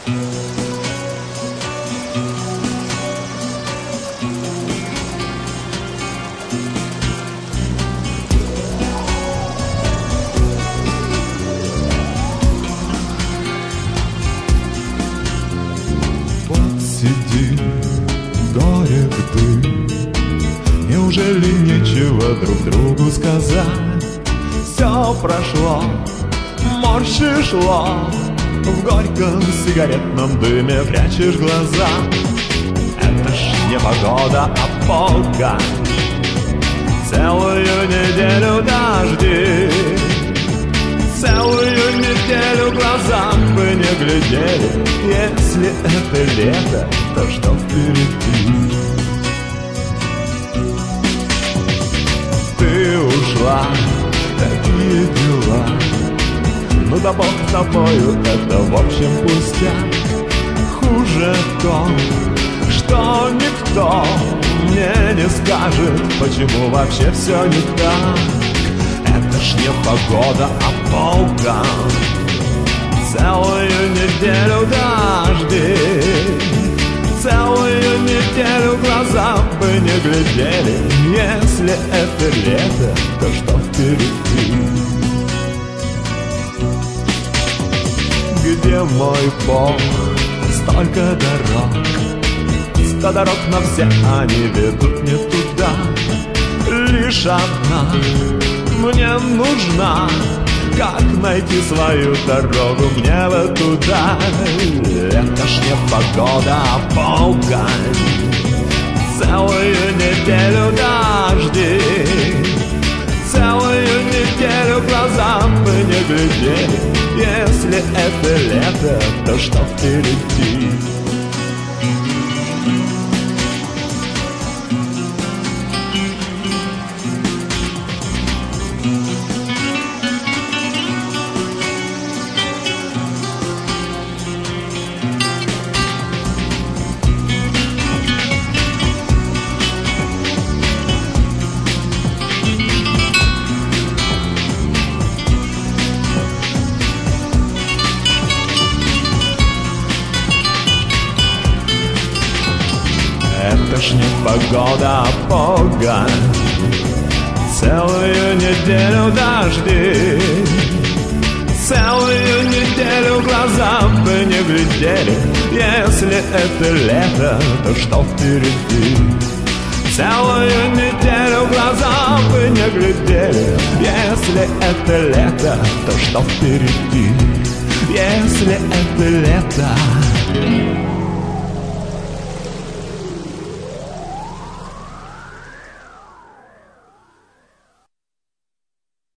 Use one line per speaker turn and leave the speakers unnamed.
Сидим, горек дым. Неужели нечего друг другу сказать? Все прошло, морщишь лоб, в горьком сигаретном дыме прячешь глаза. Это ж не погода, а погонь. Целую неделю дожди, целую неделю глаза бы не глядели. Если это лето, то что впереди? Ты ушла, такие дела. Ну да бог с тобою, это в общем пустяк. Хуже то, что никто мне не скажет, почему вообще все не так. Это ж не погода, а погонь. Целую неделю дожди, целую неделю глаза бы не глядели. Если это лето, то что впереди? Где мой Бог? Столько дорог, 100 дорог, но все они ведут не туда. Лишь одна мне нужна. Как найти свою дорогу мне в эту даль? Это ж не погода, а погонь. Целую неделю дожди, целую неделю глаза бы не глядели. Если это лето, то что впереди? Это ж не погода, а погонь. Целую неделю дожди, целую неделю глаза бы не глядели. Если это лето, то что впереди? Целую неделю глаза бы не глядели. Если это лето, то что впереди? Если это лето,